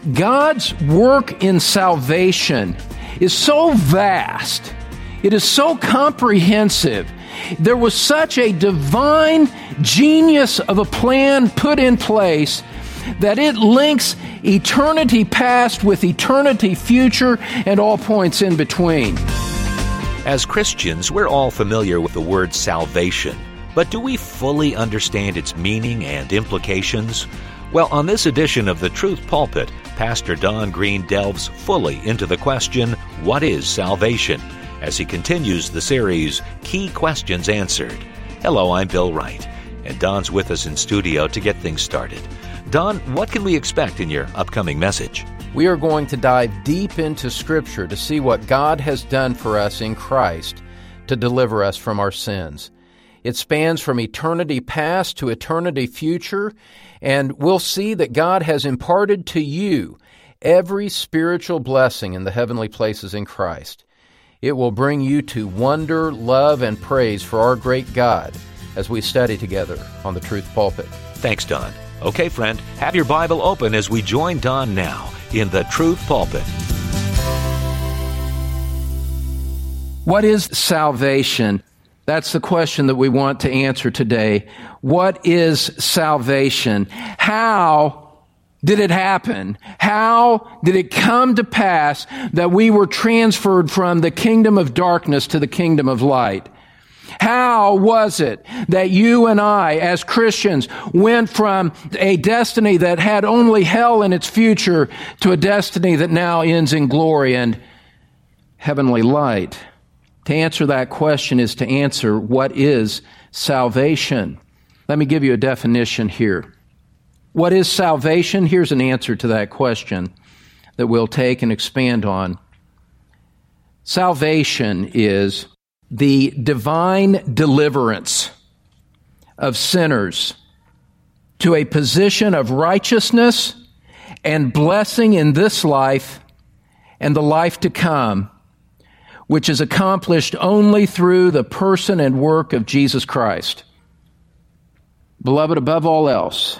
God's work in salvation is so vast. It is so comprehensive. There was such a divine genius of a plan put in place that it links eternity past with eternity future and all points in between. As Christians, we're all familiar with the word salvation, but do we fully understand its meaning and implications? Well, on this edition of The Truth Pulpit, Pastor Don Green delves fully into the question, what is salvation? As he continues the series, Key Questions Answered. Hello, I'm Bill Wright, and Don's with us in studio to get things started. Don, what can we expect in your upcoming message? We are going to dive deep into Scripture to see what God has done for us in Christ to deliver us from our sins. It spans from eternity past to eternity future, and we'll see that God has imparted to you every spiritual blessing in the heavenly places in Christ. It will bring you to wonder, love, and praise for our great God as we study together on The Truth Pulpit. Thanks, Don. Okay, friend, have your Bible open as we join Don now in The Truth Pulpit. What is salvation? That's the question that we want to answer today. What is salvation? How did it happen? How did it come to pass that we were transferred from the kingdom of darkness to the kingdom of light? How was it that you and I, as Christians, went from a destiny that had only hell in its future to a destiny that now ends in glory and heavenly light? To answer that question is to answer what is salvation. Let me give you a definition here. What is salvation? Here's an answer to that question that we'll take and expand on. Salvation is the divine deliverance of sinners to a position of righteousness and blessing in this life and the life to come, which is accomplished only through the person and work of Jesus Christ. Beloved, above all else,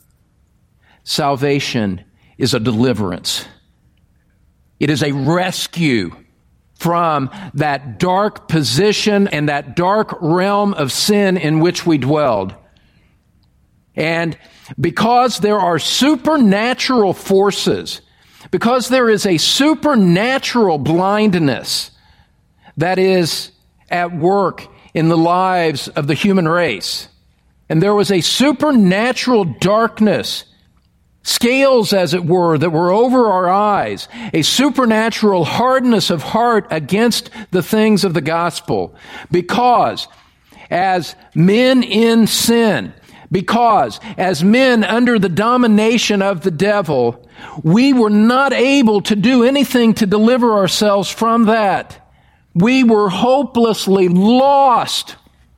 salvation is a deliverance. It is a rescue from that dark position and that dark realm of sin in which we dwelled. And because there are supernatural forces, because there is a supernatural blindness that is at work in the lives of the human race, and there was a supernatural darkness, scales, as it were, that were over our eyes, a supernatural hardness of heart against the things of the gospel. Because as men in sin, because as men under the domination of the devil, we were not able to do anything to deliver ourselves from that. We were hopelessly lost.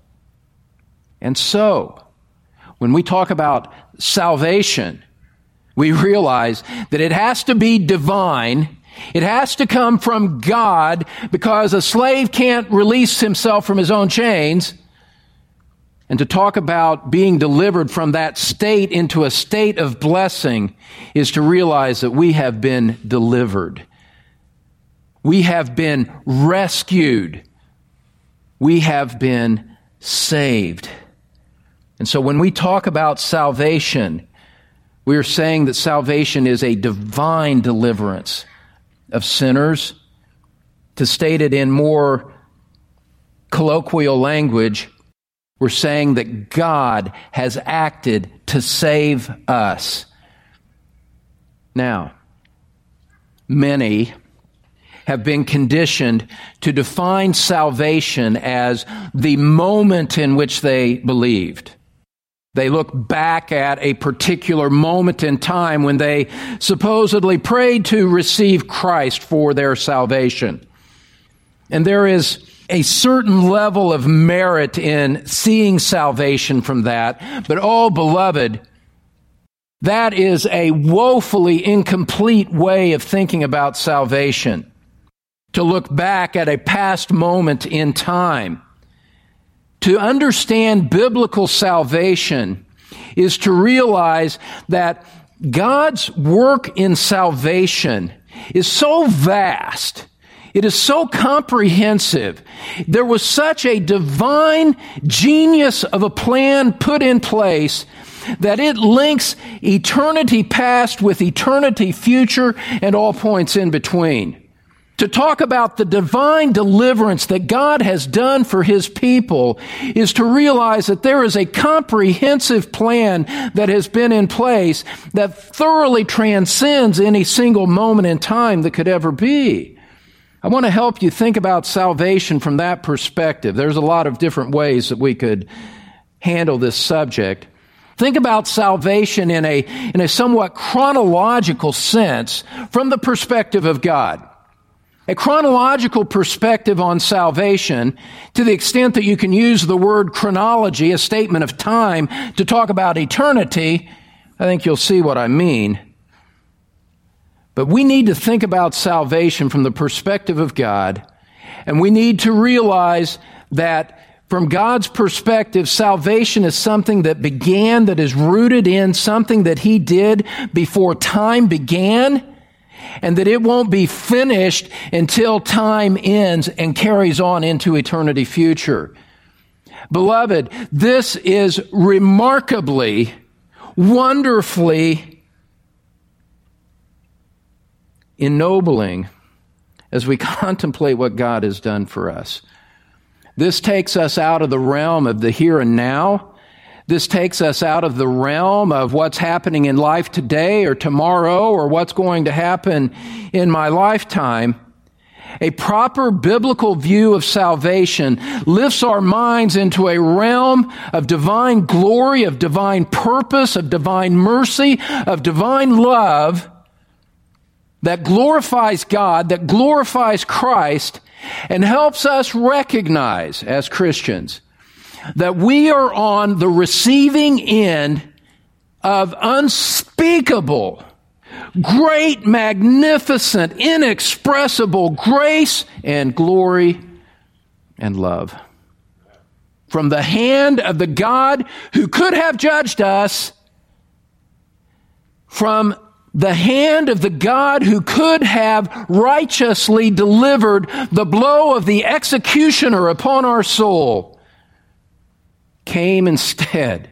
And so, when we talk about salvation, we realize that it has to be divine. It has to come from God, because a slave can't release himself from his own chains. And to talk about being delivered from that state into a state of blessing is to realize that we have been delivered. We have been rescued. We have been saved. And so when we talk about salvation, we are saying that salvation is a divine deliverance of sinners. To state it in more colloquial language, we're saying that God has acted to save us. Now, many have been conditioned to define salvation as the moment in which they believed. They look back at a particular moment in time when they supposedly prayed to receive Christ for their salvation. And there is a certain level of merit in seeing salvation from that. But, oh, beloved, that is a woefully incomplete way of thinking about salvation. To look back at a past moment in time. To understand biblical salvation is to realize that God's work in salvation is so vast. It is so comprehensive. There was such a divine genius of a plan put in place that it links eternity past with eternity future and all points in between. To talk about the divine deliverance that God has done for His people is to realize that there is a comprehensive plan that has been in place that thoroughly transcends any single moment in time that could ever be. I want to help you think about salvation from that perspective. There's a lot of different ways that we could handle this subject. Think about salvation in a somewhat chronological sense from the perspective of God. A chronological perspective on salvation, to the extent that you can use the word chronology, a statement of time, to talk about eternity, I think you'll see what I mean. But we need to think about salvation from the perspective of God, and we need to realize that from God's perspective, salvation is something that began, that is rooted in something that He did before time began, and that it won't be finished until time ends and carries on into eternity future. Beloved, this is remarkably, wonderfully ennobling as we contemplate what God has done for us. This takes us out of the realm of the here and now. This takes us out of the realm of what's happening in life today or tomorrow or what's going to happen in my lifetime. A proper biblical view of salvation lifts our minds into a realm of divine glory, of divine purpose, of divine mercy, of divine love that glorifies God, that glorifies Christ, and helps us recognize as Christians that we are on the receiving end of unspeakable, great, magnificent, inexpressible grace and glory and love. From the hand of the God who could have judged us, from the hand of the God who could have righteously delivered the blow of the executioner upon our soul, came instead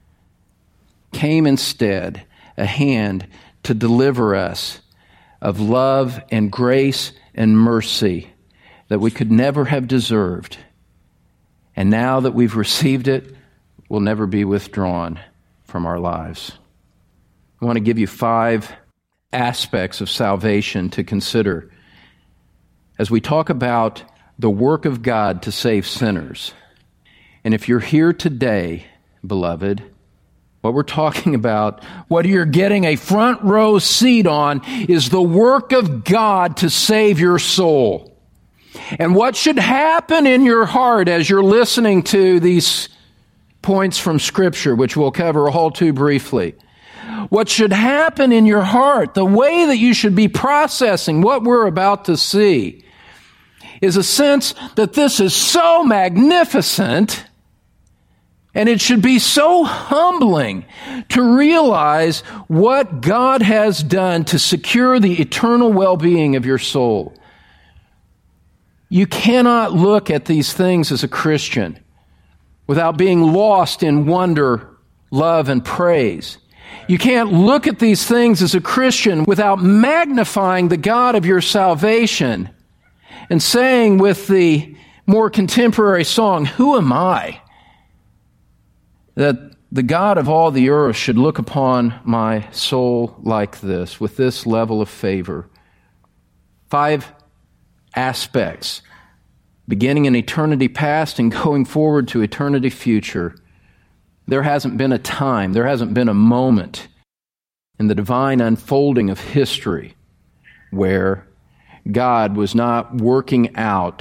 a hand to deliver us of love and grace and mercy that we could never have deserved. And now that we've received it, will never be withdrawn from our lives. I want to give you 5 aspects of salvation to consider as we talk about the work of God to save sinners. And if you're here today, beloved, what we're talking about, what you're getting a front row seat on, is the work of God to save your soul. And what should happen in your heart as you're listening to these points from Scripture, which we'll cover all too briefly. What should happen in your heart, the way that you should be processing what we're about to see, is a sense that this is so magnificent. And it should be so humbling to realize what God has done to secure the eternal well-being of your soul. You cannot look at these things as a Christian without being lost in wonder, love, and praise. You can't look at these things as a Christian without magnifying the God of your salvation and saying with the more contemporary song, "Who am I?" that the God of all the earth should look upon my soul like this, with this level of favor. 5 aspects, beginning in eternity past and going forward to eternity future. There hasn't been a time, there hasn't been a moment in the divine unfolding of history where God was not working out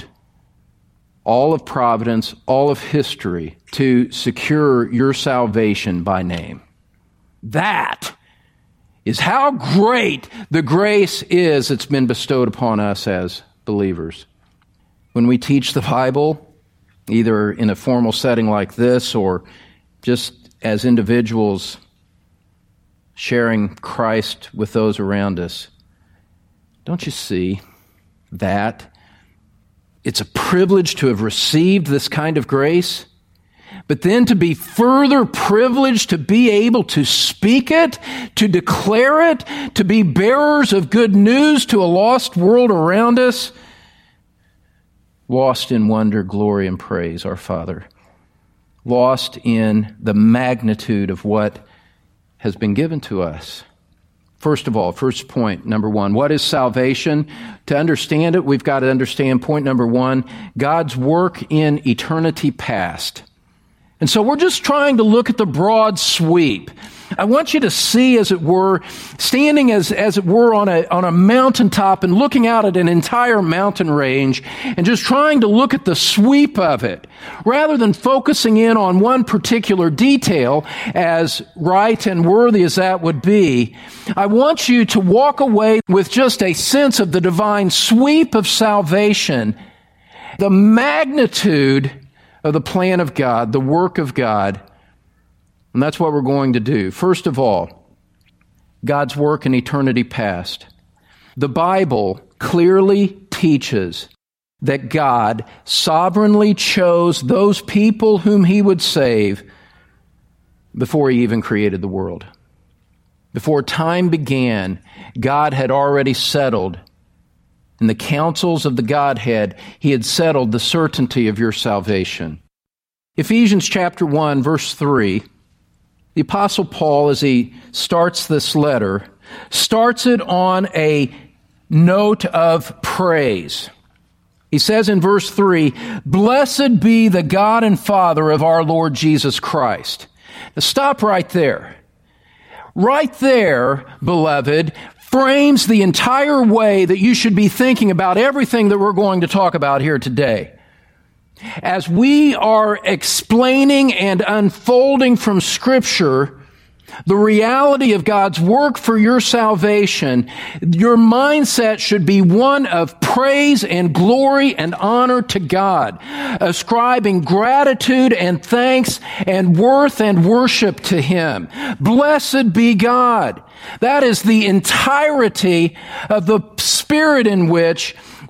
all of providence, all of history, to secure your salvation by name. That is how great the grace is that's been bestowed upon us as believers. When we teach the Bible, either in a formal setting like this or just as individuals sharing Christ with those around us. Don't you see that it's a privilege to have received this kind of grace, but then to be further privileged to be able to speak it, to declare it, to be bearers of good news to a lost world around us, lost in wonder, glory, and praise, our Father, lost in the magnitude of what has been given to us. First of all, first point, number one, what is salvation? To understand it, we've got to understand point number one, God's work in eternity past. And so we're just trying to look at the broad sweep. I want you to see, as it were, standing as it were on a mountaintop and looking out at an entire mountain range and just trying to look at the sweep of it, rather than focusing in on one particular detail, as right and worthy as that would be. I want you to walk away with just a sense of the divine sweep of salvation, the magnitude of the plan of God, the work of God. And that's what we're going to do. First of all, God's work in eternity past. The Bible clearly teaches that God sovereignly chose those people whom He would save before He even created the world. Before time began, God had already settled. In the counsels of the Godhead, He had settled the certainty of your salvation. Ephesians chapter 1, verse 3, the Apostle Paul, as he starts this letter, starts it on a note of praise. He says in verse 3, "Blessed be the God and Father of our Lord Jesus Christ." Now stop right there. Right there, beloved, frames the entire way that you should be thinking about everything that we're going to talk about here today. As we are explaining and unfolding from Scripture the reality of God's work for your salvation, your mindset should be one of praise and glory and honor to God, ascribing gratitude and thanks and worth and worship to Him. Blessed be God. That is the entirety of the spirit in which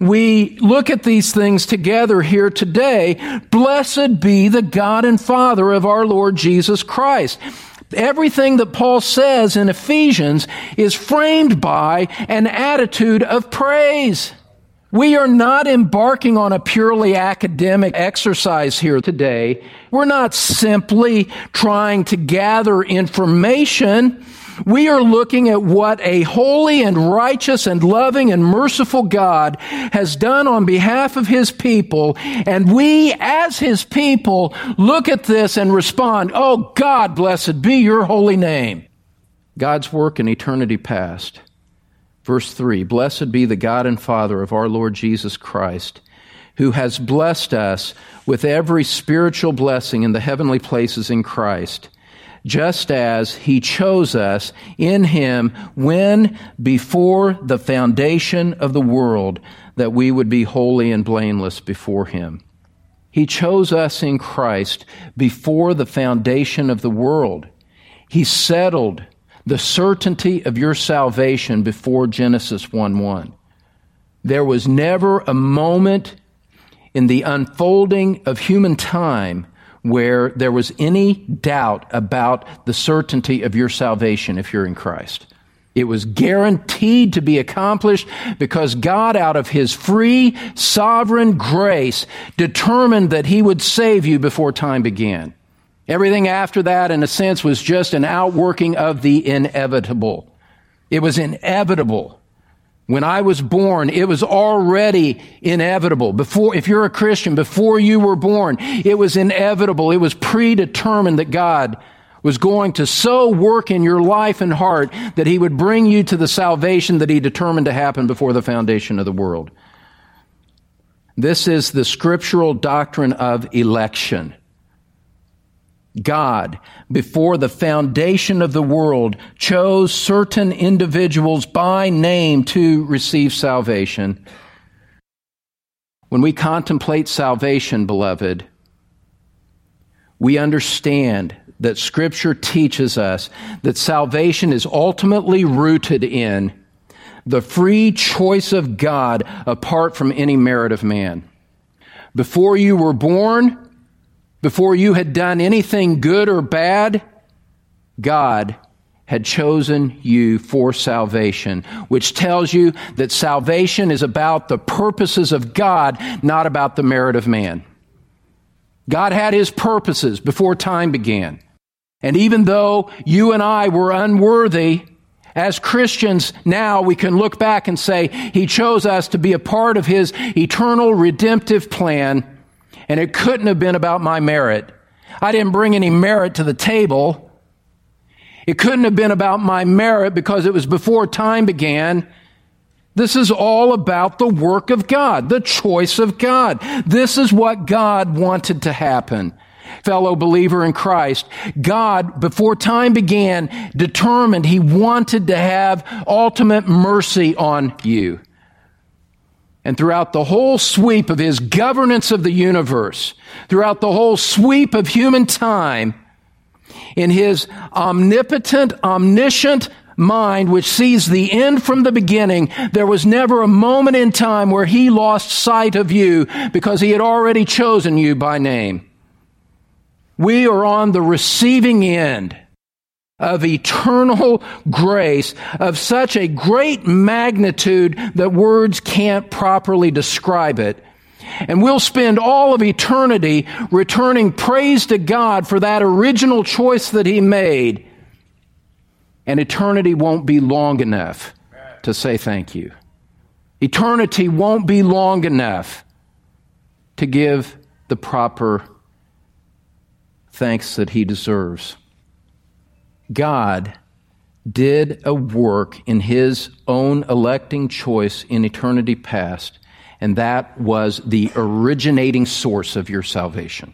we look at these things together here today. Blessed be the God and Father of our Lord Jesus Christ. Everything that Paul says in Ephesians is framed by an attitude of praise. We are not embarking on a purely academic exercise here today. We're not simply trying to gather information. We are looking at what a holy and righteous and loving and merciful God has done on behalf of His people. And we, as His people, look at this and respond, "Oh God, blessed be your holy name." God's work in eternity past. Verse 3, "Blessed be the God and Father of our Lord Jesus Christ, who has blessed us with every spiritual blessing in the heavenly places in Christ, just as He chose us in Him when before the foundation of the world, that we would be holy and blameless before Him." He chose us in Christ before the foundation of the world. He settled the certainty of your salvation before Genesis 1:1. There was never a moment in the unfolding of human time where there was any doubt about the certainty of your salvation if you're in Christ. It was guaranteed to be accomplished because God, out of His free, sovereign grace, determined that He would save you before time began. Everything after that, in a sense, was just an outworking of the inevitable. It was inevitable. When I was born, it was already inevitable. If you're a Christian, before you were born, it was inevitable. It was predetermined that God was going to so work in your life and heart that He would bring you to the salvation that He determined to happen before the foundation of the world. This is the scriptural doctrine of election. God, before the foundation of the world, chose certain individuals by name to receive salvation. When we contemplate salvation, beloved, we understand that Scripture teaches us that salvation is ultimately rooted in the free choice of God apart from any merit of man. Before you were born, before you had done anything good or bad, God had chosen you for salvation, which tells you that salvation is about the purposes of God, not about the merit of man. God had His purposes before time began. And even though you and I were unworthy, as Christians now we can look back and say He chose us to be a part of His eternal redemptive plan, and it couldn't have been about my merit. I didn't bring any merit to the table. It couldn't have been about my merit because it was before time began. This is all about the work of God, the choice of God. This is what God wanted to happen. Fellow believer in Christ, God, before time began, determined He wanted to have ultimate mercy on you. And throughout the whole sweep of His governance of the universe, throughout the whole sweep of human time, in His omnipotent, omniscient mind, which sees the end from the beginning, there was never a moment in time where He lost sight of you because He had already chosen you by name. We are on the receiving end of eternal grace of such a great magnitude that words can't properly describe it. And we'll spend all of eternity returning praise to God for that original choice that He made. And eternity won't be long enough to say thank you. Eternity won't be long enough to give the proper thanks that He deserves. God did a work in His own electing choice in eternity past, and that was the originating source of your salvation.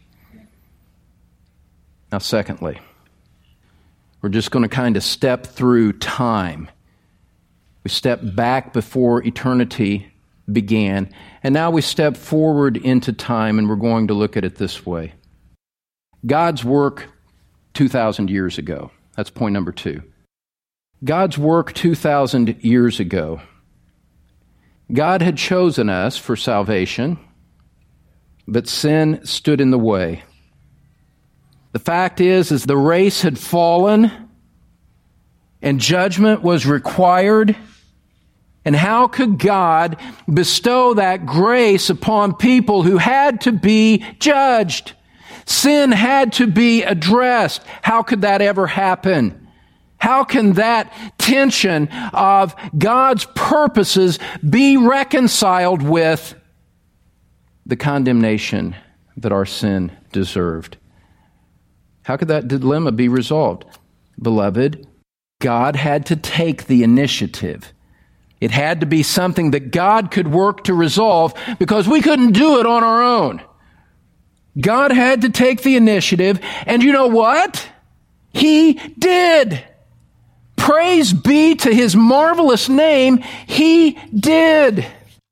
Now, secondly, we're just going to kind of step through time. We step back before eternity began, and now we step forward into time, and we're going to look at it this way. God's work 2,000 years ago. That's point number 2. God's work 2,000 years ago. God had chosen us for salvation, but sin stood in the way. The fact is the race had fallen and judgment was required. And how could God bestow that grace upon people who had to be judged? Sin had to be addressed. How could that ever happen? How can that tension of God's purposes be reconciled with the condemnation that our sin deserved? How could that dilemma be resolved? Beloved, God had to take the initiative. It had to be something that God could work to resolve because we couldn't do it on our own. God had to take the initiative, and you know what? He did. Praise be to His marvelous name. He did.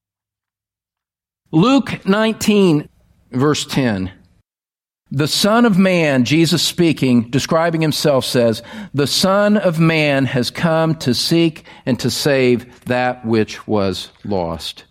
Luke 19, verse 10. The Son of Man, Jesus speaking, describing Himself, says, "The Son of Man has come to seek and to save that which was lost."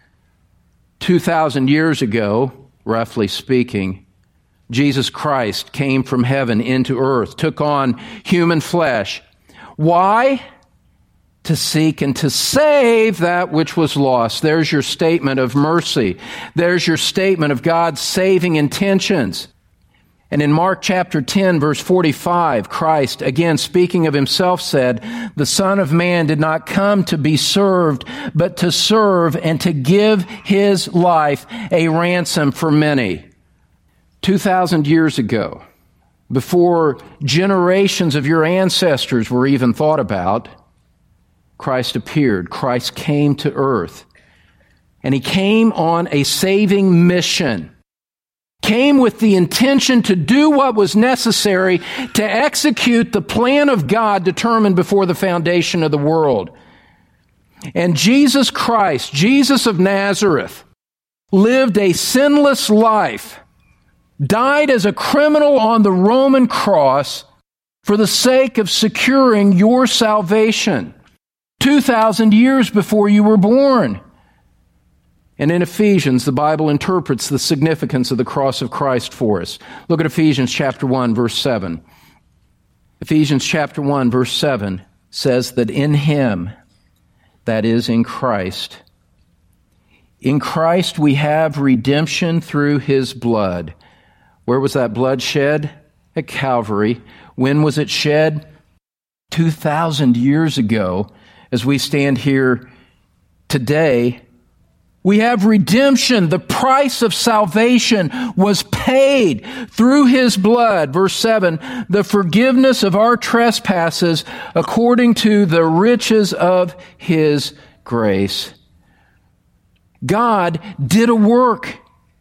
2,000 years ago, roughly speaking, Jesus Christ came from heaven into earth, took on human flesh. Why? To seek and to save that which was lost. There's your statement of mercy. There's your statement of God's saving intentions. And in Mark chapter 10, verse 45, Christ, again speaking of Himself, said, "The Son of Man did not come to be served, but to serve and to give His life a ransom for many." 2,000 years ago, before generations of your ancestors were even thought about, Christ appeared. Christ came to earth. And He came on a saving mission. Came with the intention to do what was necessary to execute the plan of God determined before the foundation of the world. And Jesus Christ, Jesus of Nazareth, lived a sinless life, died as a criminal on the Roman cross for the sake of securing your salvation 2,000 years before you were born. And in Ephesians, the Bible interprets the significance of the cross of Christ for us. Look at Ephesians chapter 1, verse 7. Ephesians chapter 1, verse 7 says that in Him, that is, in Christ we have redemption through His blood. Where was that blood shed? At Calvary. When was it shed? 2,000 years ago. As we stand here today, we have redemption. The price of salvation was paid through His blood. Verse 7, the forgiveness of our trespasses according to the riches of His grace. God did a work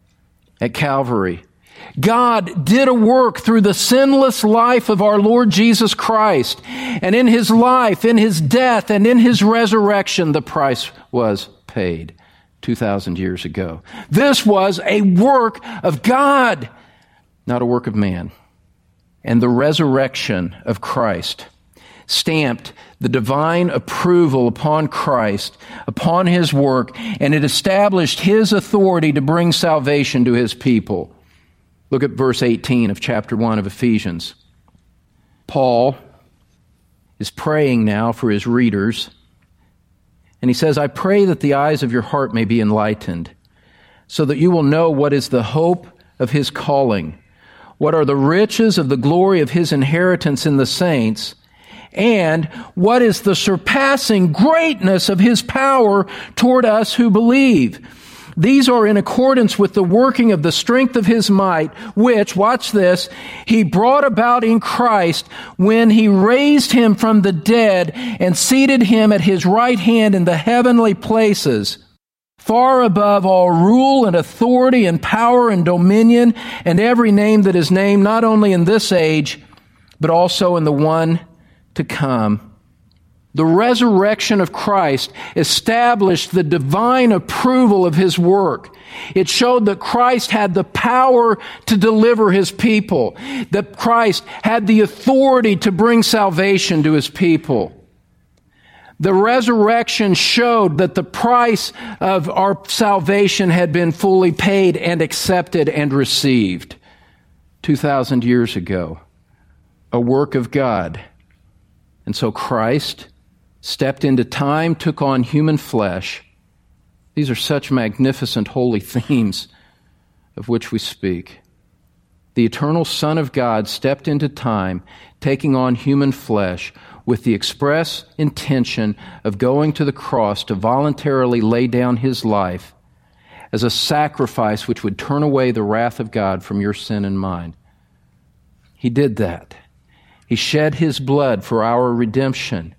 at Calvary. God did a work through the sinless life of our Lord Jesus Christ. And in His life, in His death, and in His resurrection, the price was paid 2,000 years ago. This was a work of God, not a work of man. And the resurrection of Christ stamped the divine approval upon Christ, upon His work, and it established His authority to bring salvation to His people. Look at verse 18 of chapter 1 of Ephesians. Paul is praying now for his readers, and he says, I pray that the eyes of your heart may be enlightened, so that you will know what is the hope of His calling, what are the riches of the glory of His inheritance in the saints, and what is the surpassing greatness of His power toward us who believe. These are in accordance with the working of the strength of His might, which, watch this, He brought about in Christ when He raised Him from the dead and seated Him at His right hand in the heavenly places, far above all rule and authority and power and dominion and every name that is named, not only in this age, but also in the one to come. The resurrection of Christ established the divine approval of His work. It showed that Christ had the power to deliver His people, that Christ had the authority to bring salvation to His people. The resurrection showed that the price of our salvation had been fully paid and accepted and received 2,000 years ago. A work of God. And so Christ stepped into time, took on human flesh. These are such magnificent holy themes of which we speak. The eternal Son of God stepped into time, taking on human flesh with the express intention of going to the cross to voluntarily lay down His life as a sacrifice which would turn away the wrath of God from your sin and mine. He did that. He shed His blood for our redemption.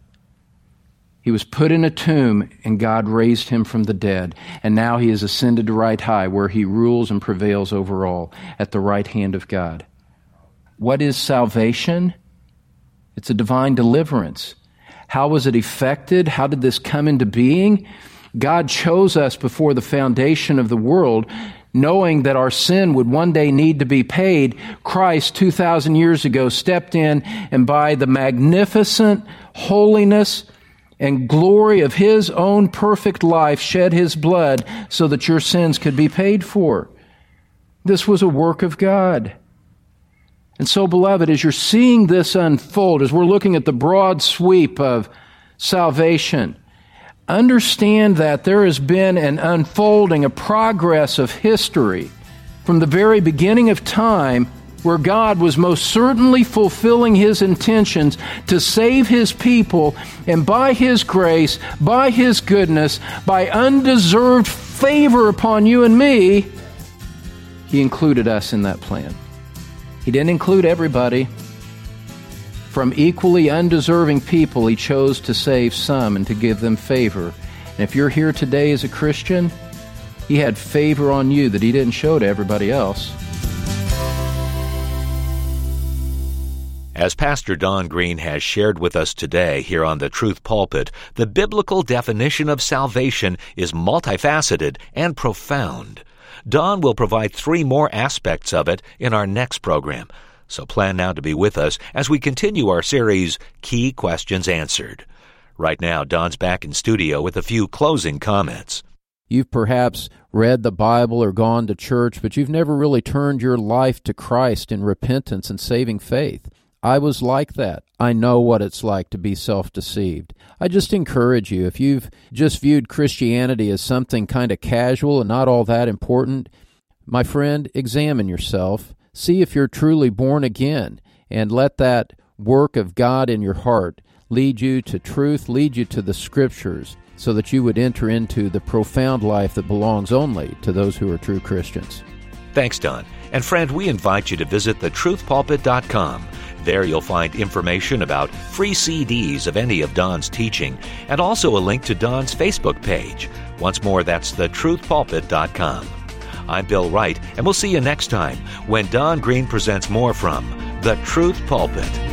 He was put in a tomb, and God raised Him from the dead. And now He is ascended to right high, where He rules and prevails over all, at the right hand of God. What is salvation? It's a divine deliverance. How was it effected? How did this come into being? God chose us before the foundation of the world, knowing that our sin would one day need to be paid. Christ, 2,000 years ago, stepped in, and by the magnificent holiness and glory of His own perfect life, shed His blood so that your sins could be paid for. This was a work of God. And so, beloved, as you're seeing this unfold, as we're looking at the broad sweep of salvation, understand that there has been an unfolding, a progress of history from the very beginning of time, where God was most certainly fulfilling His intentions to save His people, and by His grace, by His goodness, by undeserved favor upon you and me, He included us in that plan. He didn't include everybody. From equally undeserving people, He chose to save some and to give them favor. And if you're here today as a Christian, He had favor on you that He didn't show to everybody else. As Pastor Don Green has shared with us today here on the Truth Pulpit, the biblical definition of salvation is multifaceted and profound. Don will provide 3 more aspects of it in our next program. So plan now to be with us as we continue our series, Key Questions Answered. Right now, Don's back in studio with a few closing comments. You've perhaps read the Bible or gone to church, but you've never really turned your life to Christ in repentance and saving faith. I was like that. I know what it's like to be self-deceived. I just encourage you, if you've just viewed Christianity as something kind of casual and not all that important, my friend, examine yourself, see if you're truly born again, and let that work of God in your heart lead you to truth, lead you to the Scriptures, so that you would enter into the profound life that belongs only to those who are true Christians. Thanks, Don. And friend, we invite you to visit thetruthpulpit.com. There you'll find information about free CDs of any of Don's teaching, and also a link to Don's Facebook page. Once more, that's thetruthpulpit.com. I'm Bill Wright, and we'll see you next time when Don Green presents more from The Truth Pulpit.